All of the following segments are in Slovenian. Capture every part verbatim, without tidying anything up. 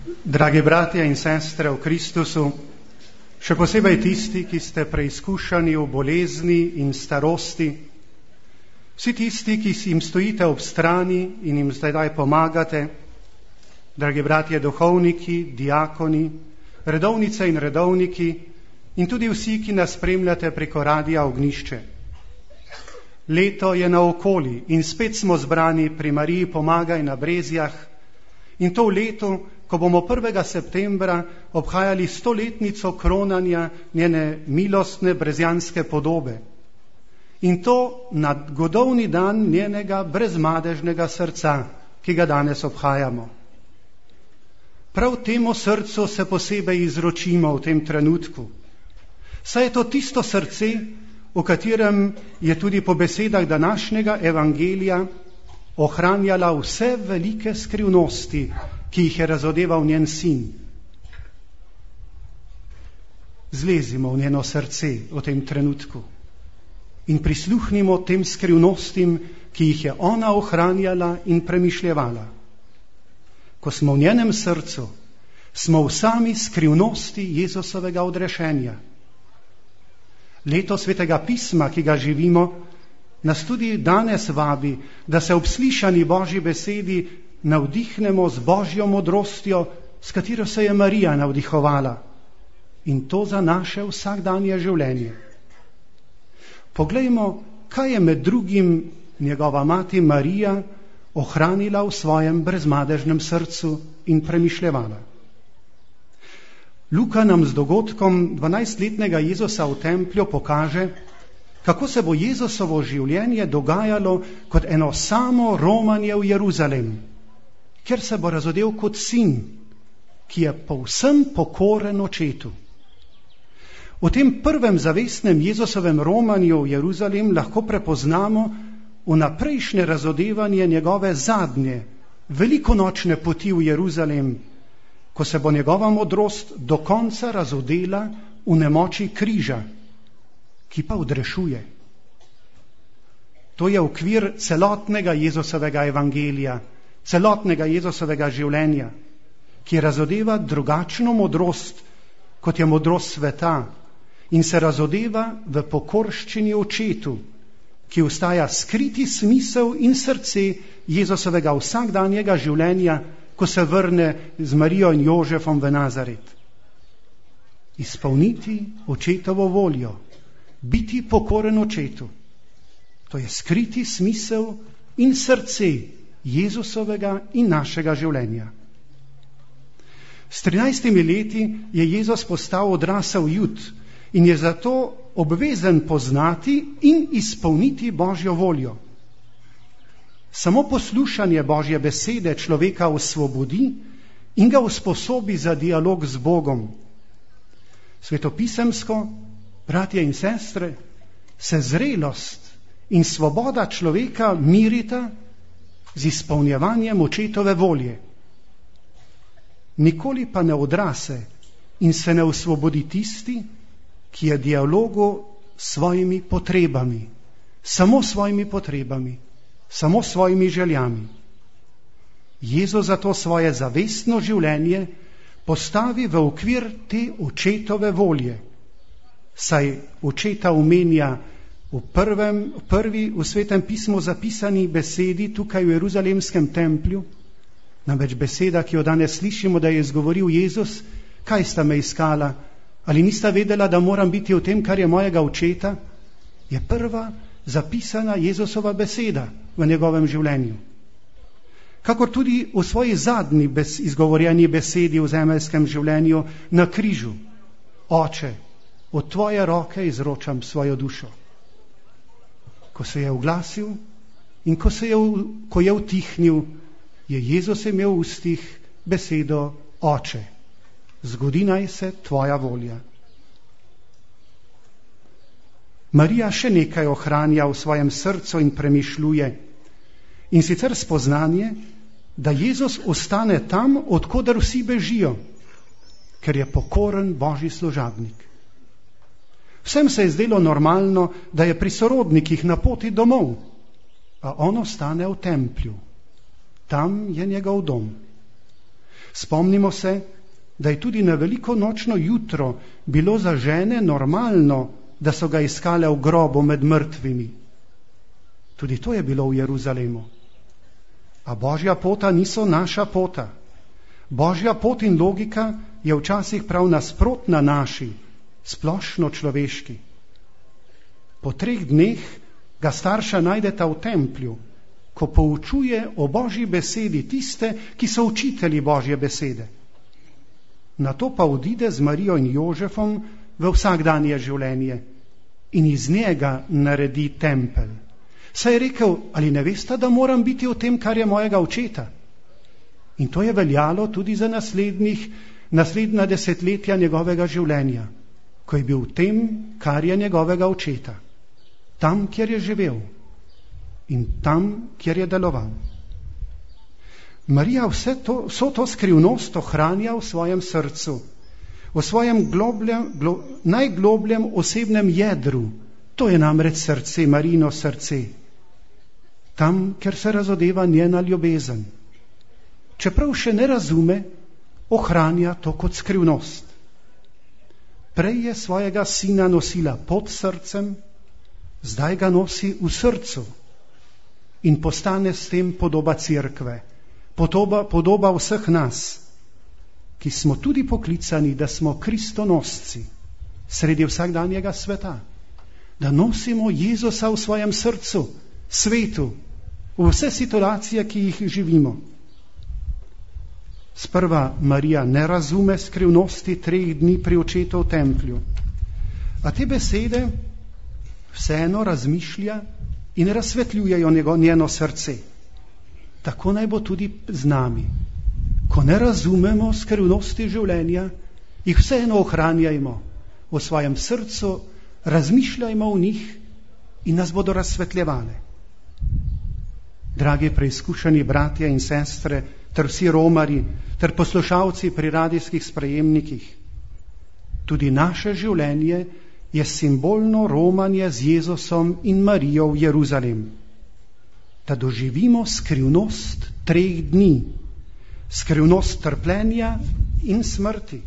Dragi bratje in sestre v Kristusu, še posebej tisti, ki ste preizkušani v bolezni in starosti, vsi tisti, ki si jim stojite ob strani in jim zdaj pomagate, dragi bratje duhovniki, diakoni, redovnice in redovniki in tudi vsi, ki nas spremljate preko Radia Ognjišče. Leto je naokoli in spet smo zbrani pri Mariji Pomagaj na Brezjah in to v letu, ko bomo prvega septembra obhajali stoletnico kronanja njene milostne brezjanske podobe. In to na godovni dan njenega brezmadežnega srca, ki ga danes obhajamo. Prav temu srcu se posebej izročimo v tem trenutku. Saj je to tisto srce, v katerem je tudi po besedah današnjega evangelija ohranjala vse velike skrivnosti, ki jih je razodeval njen sin. Zlezimo v njeno srce v tem trenutku in prisluhnimo tem skrivnostim, ki jih je ona ohranjala in premišljevala. Ko smo v njenem srcu, smo v sami skrivnosti Jezusovega odrešenja. Leto svetega pisma, ki ga živimo, nas tudi danes vabi, da se ob slišani Božji besedi navdihnemo z Božjo modrostjo, s katero se je Marija navdihovala, in to za naše vsakdanje življenje. Poglejmo, kaj je med drugim njegova mati Marija ohranila v svojem brezmadežnem srcu in premišljevala. Luka nam z dogodkom dvanajstletnega Jezusa v templju pokaže, kako se bo Jezusovo življenje dogajalo kot eno samo romanje v Jeruzalem, kjer se bo razodel kot sin, ki je povsem pokoren očetu. V tem prvem zavestnem Jezusovem romanju v Jeruzalem lahko prepoznamo vnaprejšnje razodevanje njegove zadnje, velikonočne poti v Jeruzalem, ko se bo njegova modrost do konca razodela v nemoči križa, ki pa odrešuje. To je okvir celotnega Jezusovega evangelija, celotnega Jezusovega življenja, ki razodeva drugačno modrost, kot je modrost sveta, in se razodeva v pokorščini očetu, ki ostaja skriti smisel in srce Jezusovega vsakdanjega življenja, ko se vrne z Marijo in Jožefom v Nazaret. Izpolniti očetovo voljo, biti pokoren očetu, to je skriti smisel in srce Jezusovega in našega življenja. S trinajstimi leti je Jezus postal odrasel Jud in je zato obvezen poznati in izpolniti Božjo voljo. Samo poslušanje Božje besede človeka osvobodi in ga usposobi za dialog z Bogom. Svetopisemsko, bratje in sestre, se zrelost in svoboda človeka mirita z izpolnjevanjem očetove volje. Nikoli pa ne odrase in se ne osvobodi tisti, ki je v dialogu s svojimi potrebami, samo svojimi potrebami, samo svojimi željami. Jezus zato svoje zavestno življenje postavi v okvir te očetove volje, saj očeta omenja v, prvem, v prvi v Svetem pismu zapisani besedi tukaj v Jeruzalemskem templju, namreč beseda, ki jo danes slišimo, da je izgovoril Jezus: kaj sta me iskala, ali nista vedela, da moram biti v tem, kar je mojega očeta, je prva zapisana Jezusova beseda v njegovem življenju. Kakor tudi v svoji zadnji bes, izgovorjeni besedi v zemeljskem življenju na križu: Oče, v tvoje roke izročam svojo dušo. Ko se je oglasil in ko, se je, ko je utihnil, je Jezus imel v ustih besedo: Oče, zgodi naj se tvoja volja. Marija še nekaj ohranja v svojem srcu in premišljuje, in sicer spoznanje, da Jezus ostane tam, odkoder vsi bežijo, ker je pokoren Božji služabnik. Vsem se je zdelo normalno, da je pri sorodnikih na poti domov, a on ostane v templju. Tam je njegov dom. Spomnimo se, da je tudi na veliko nočno jutro bilo za žene normalno, da so ga iskale v grobu med mrtvimi. Tudi to je bilo v Jeruzalemu. A Božja pota niso naša pota. Božja pot in logika je včasih prav nasprotna naši, splošno človeški. Po treh dneh ga starša najdeta v templju, ko poučuje o Božji besedi tiste, ki so učitelji Božje besede. Nato pa odide z Marijo in Jožefom v vsakdanje življenje in iz njega naredi tempelj. Saj je rekel, ali ne veste, da moram biti v tem, kar je mojega očeta? In to je veljalo tudi za naslednjih, naslednja desetletja njegovega življenja, ko je bil v tem, kar je njegovega očeta. Tam, kjer je živel in tam, kjer je deloval. Marija vse to, vso to skrivnost ohranja v svojem srcu, v svojem globljem, glo, najglobljem osebnem jedru. To je namreč srce, Marijino srce. Tam, kjer se razodeva njena ljubezen. Čeprav še ne razume, ohranja to kot skrivnost. Prej je svojega sina nosila pod srcem, zdaj ga nosi v srcu in postane s tem podoba cerkve, podoba, podoba vseh nas, ki smo tudi poklicani, da smo kristonosci sredi vsakdanjega sveta, da nosimo Jezusa v svojem srcu, svetu, v vse situacije, ki jih živimo. Sprva Marija ne razume skrivnosti treh dni pri očetu v templju, a te besede vseeno razmišlja in razsvetljujejo njeno srce. Tako naj bo tudi z nami. Ko ne razumemo skrivnosti življenja, jih vseeno ohranjajmo v svojem srcu, razmišljajmo o njih in nas bodo razsvetljevale. Dragi preizkušeni bratje in sestre, ter vsi romari, ter poslušalci pri radijskih sprejemnikih, tudi naše življenje je simbolno romanje z Jezusom in Marijo v Jeruzalem. Da doživimo skrivnost treh dni, skrivnost trpljenja in smrti,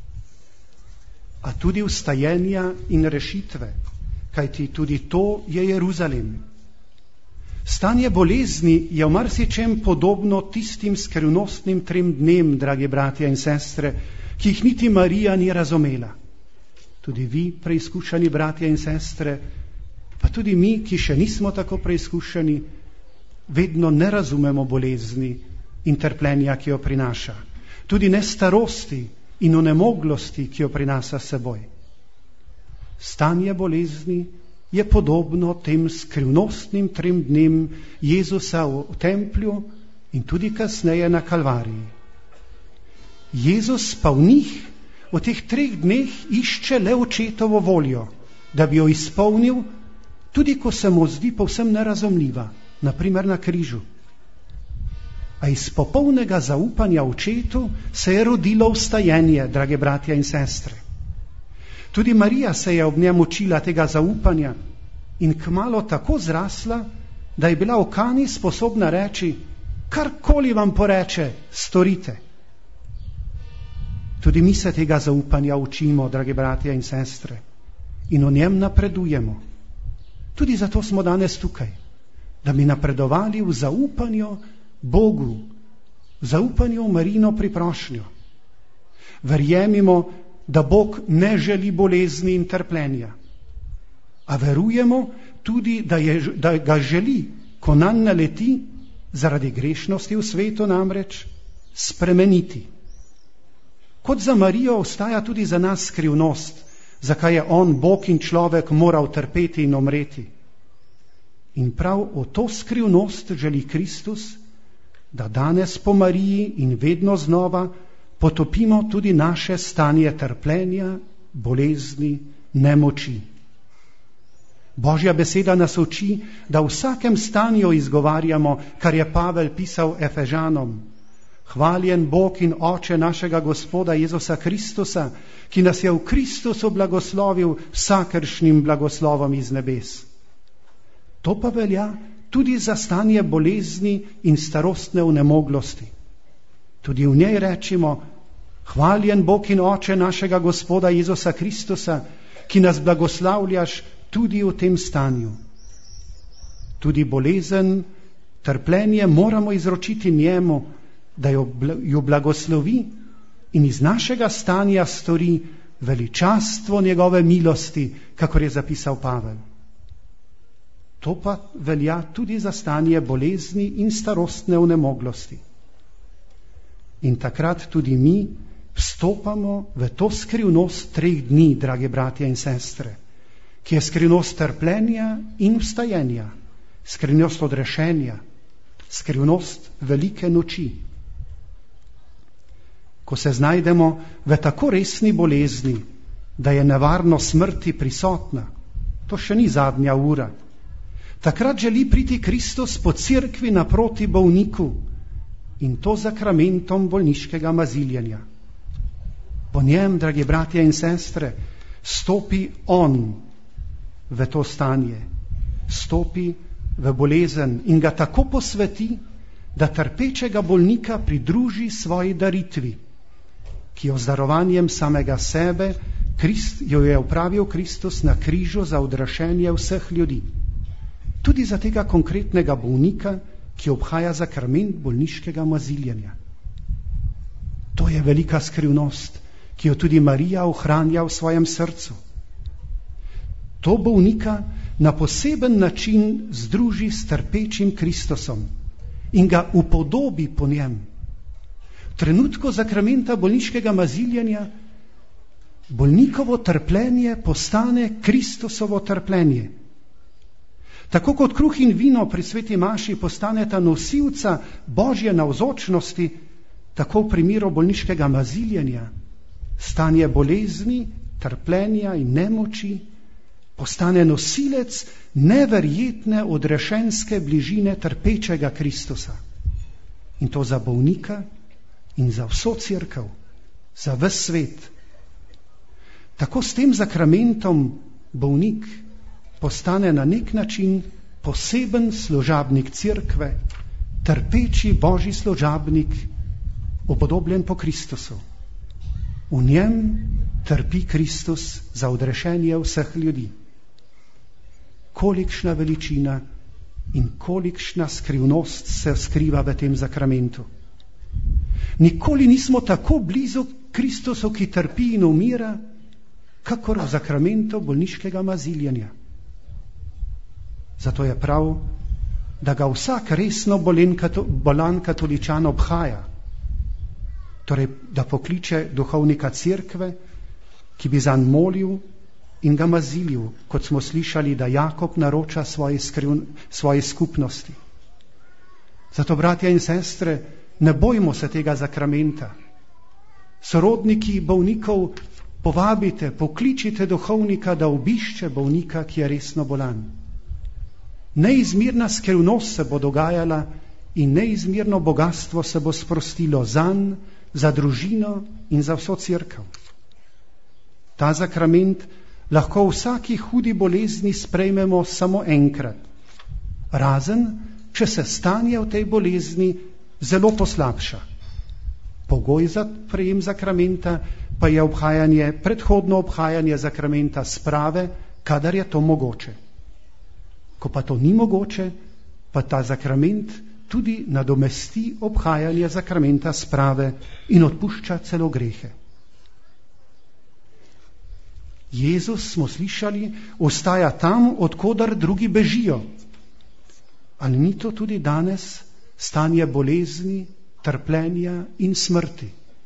a tudi vstajenja in rešitve, kajti tudi to je Jeruzalem. Stanje bolezni je v marsičem podobno tistim skrivnostnim trem dnem, dragi bratje in sestre, ki jih niti Marija ni razumela. Tudi vi, preizkušeni bratje in sestre, pa tudi mi, ki še nismo tako preizkušeni, vedno ne razumemo bolezni in trpljenja, ki jo prinaša. Tudi ne starosti in onemoglosti, ki jo prinaša s seboj. Stanje bolezni je podobno tem skrivnostnim trem dnem Jezusa v templju in tudi kasneje na Kalvariji. Jezus pa v njih v teh treh dneh išče le očetovo voljo, da bi jo izpolnil, tudi ko se mu zdi povsem nerazumljiva, naprimer na križu. A iz popolnega zaupanja očetu se je rodilo vstajenje, drage bratje in sestre. Tudi Marija se je ob njem učila tega zaupanja in kmalu tako zrasla, da je bila v Kani sposobna reči, karkoli vam poreče, storite. Tudi mi se tega zaupanja učimo, drage bratje in sestre, in o njem napredujemo. Tudi zato smo danes tukaj, da bi napredovali v zaupanju Bogu, v zaupanju v Marijino priprošnjo. Verjemimo, da Bog ne želi bolezni in trpljenja, a verujemo tudi, da, je, da ga želi, ko nanj naleti, zaradi grešnosti v svetu namreč, spremeniti. Kot za Marijo ostaja tudi za nas skrivnost, zakaj je on, Bog in človek, moral trpeti in umreti. In prav o to skrivnost želi Kristus, da danes po Mariji in vedno znova potopimo tudi naše stanje trpljenja, bolezni, nemoči. Božja beseda nas uči, da v vsakem stanju izgovarjamo, kar je Pavel pisal Efežanom. Hvaljen Bog in Oče našega Gospoda Jezusa Kristusa, ki nas je v Kristusu blagoslovil vsakršnim blagoslovom iz nebes. To pa velja tudi za stanje bolezni in starostne vnemoglosti. Tudi v njej rečimo: hvaljen Bog in Oče našega Gospoda Jezusa Kristusa, ki nas blagoslavljaš tudi v tem stanju. Tudi bolezen, trpljenje moramo izročiti njemu, da jo, jo blagoslovi in iz našega stanja stori veličastvo njegove milosti, kakor je zapisal Pavel. To pa velja tudi za stanje bolezni in starostne onemoglosti. In takrat tudi mi vstopamo v to skrivnost treh dni, drage bratje in sestre, ki je skrivnost trpljenja in vstajenja, skrivnost odrešenja, skrivnost velike noči. Ko se znajdemo v tako resni bolezni, da je nevarno smrti prisotna, to še ni zadnja ura, takrat želi priti Kristus po cerkvi naproti bolniku, in to zakramentom bolniškega maziljenja. Po njem, dragi bratje in sestre, stopi on v to stanje, stopi v bolezen in ga tako posveti, da trpečega bolnika pridruži svoji daritvi, ki jo z darovanjem samega sebe Krist, jo je upravil Kristus na križu za odrešenje vseh ljudi. Tudi za tega konkretnega bolnika, ki obhaja zakrament bolniškega maziljenja. To je velika skrivnost, ki jo tudi Marija ohranja v svojem srcu. To bolnika na poseben način združi s trpečim Kristusom in ga upodobi po njem. V trenutku zakramenta bolniškega maziljenja bolnikovo trpljenje postane Kristusovo trpljenje. Tako kot kruh in vino pri sveti maši postaneta nosilca Božje navzočnosti, tako v primeru bolniškega maziljenja stanje bolezni, trpljenja in nemoči postane nosilec neverjetne odrešenske bližine trpečega Kristusa. In to za bolnika in za vso cerkev, za ves svet. Tako s tem zakramentom bolnik postane na nek način poseben služabnik cerkve, trpeči Božji služabnik, upodobljen po Kristusu. V njem trpi Kristus za odrešenje vseh ljudi. Kolikšna veličina in kolikšna skrivnost se skriva v tem zakramentu. Nikoli nismo tako blizu Kristusu, ki trpi in umira, kakor v zakramentu bolniškega maziljenja. Zato je prav, da ga vsak resno bolen, bolan katoličan obhaja. Torej, da pokliče duhovnika cerkve, ki bi zanj molil in ga mazilil, kot smo slišali, da Jakob naroča svoje, skriv, svoje skupnosti. Zato, bratja in sestre, ne bojmo se tega zakramenta. Sorodniki bolnikov povabite, pokličite duhovnika, da obišče bolnika, ki je resno bolan. Neizmerna skrivnost se bo dogajala in neizmerno bogatstvo se bo sprostilo zanj, za družino in za vso cerkev. Ta zakrament lahko v vsaki hudi bolezni sprejmemo samo enkrat, razen če se stanje v tej bolezni zelo poslabša. Pogoj za prejem zakramenta pa je obhajanje, predhodno obhajanje zakramenta sprave, kadar je to mogoče. Ko pa to ni mogoče, pa ta zakrament tudi nadomesti obhajanje zakramenta sprave in odpušča celo grehe. Jezus, smo slišali, ostaja tam, odkodar drugi bežijo. Ali ni to tudi danes stanje bolezni, trpljenja in smrti?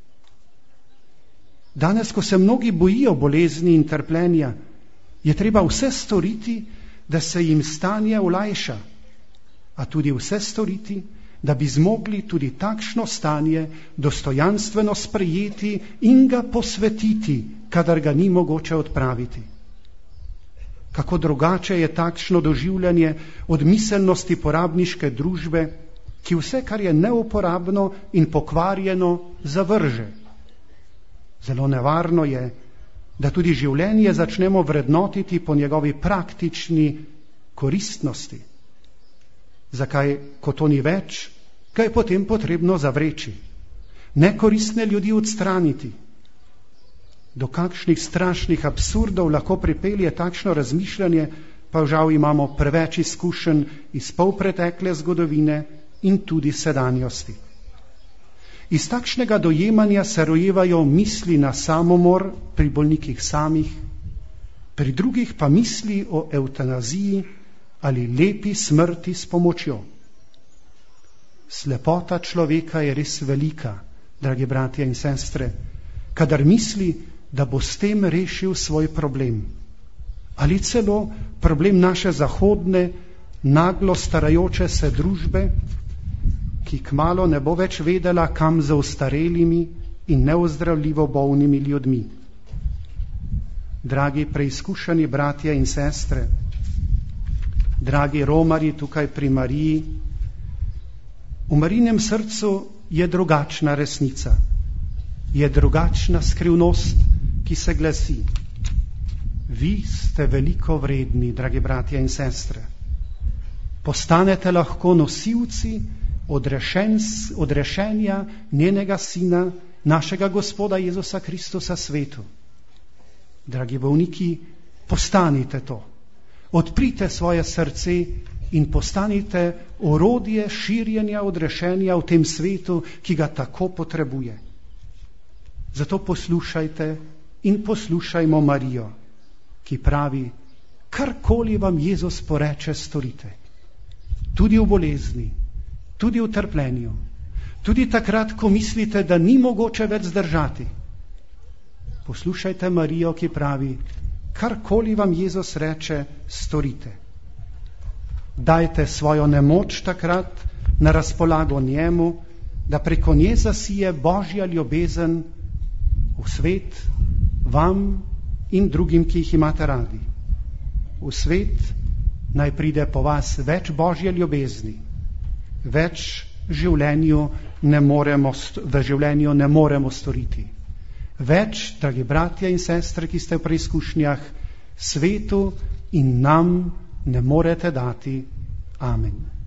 Danes, ko se mnogi bojijo bolezni in trpljenja, je treba vse storiti, da se jim stanje olajša, a tudi vse storiti, da bi zmogli tudi takšno stanje dostojanstveno sprejeti in ga posvetiti, kadar ga ni mogoče odpraviti. Kako drugače je takšno doživljanje od miselnosti porabniške družbe, ki vse, kar je neuporabno in pokvarjeno, zavrže. Zelo nevarno je, da tudi življenje začnemo vrednotiti po njegovi praktični koristnosti. Zakaj, ko to ni več, ga je potem potrebno zavreči. nekoristne ljudi odstraniti. Do kakšnih strašnih absurdov lahko pripelje takšno razmišljanje, pa žal imamo preveč izkušenj iz polpretekle zgodovine in tudi sedanjosti. Iz takšnega dojemanja se rojevajo misli na samomor pri bolnikih samih, pri drugih pa misli o evtanaziji ali lepi smrti s pomočjo. Slepota človeka je res velika, dragi bratje in sestre, kadar misli, da bo s tem rešil svoj problem. Ali celo problem naše zahodne, naglo starajoče se družbe, ki kmalu ne bo več vedela, kam za ostarelimi in neozdravljivo bolnimi ljudmi. Dragi preizkušeni bratje in sestre, dragi romarji tukaj pri Mariji, v Marijinem srcu je drugačna resnica, je drugačna skrivnost, ki se glasi: vi ste veliko vredni, dragi bratje in sestre. Postanete lahko nosilci odrešens, odrešenja njenega sina, našega Gospoda Jezusa Kristusa svetu. Dragi bolniki, postanite to. Odprite svoje srce in postanite orodje širjenja odrešenja v tem svetu, ki ga tako potrebuje. Zato poslušajte in poslušajmo Marijo, ki pravi: karkoli vam Jezus poreče, storite. Tudi v bolezni, tudi v trpljenju, tudi takrat, ko mislite, da ni mogoče več zdržati. Poslušajte Marijo, ki pravi: karkoli vam Jezus reče, storite. Dajte svojo nemoč takrat na razpolago njemu, da preko nje zasije Božja ljubezen v svet, vam in drugim, ki jih imate radi. V svet naj pride po vas več Božje ljubezni, več življenju ne moremo, v življenju ne moremo storiti. Več, dragi bratje in sestre, ki ste v preizkušnjah, svetu in nam ne morete dati. Amen.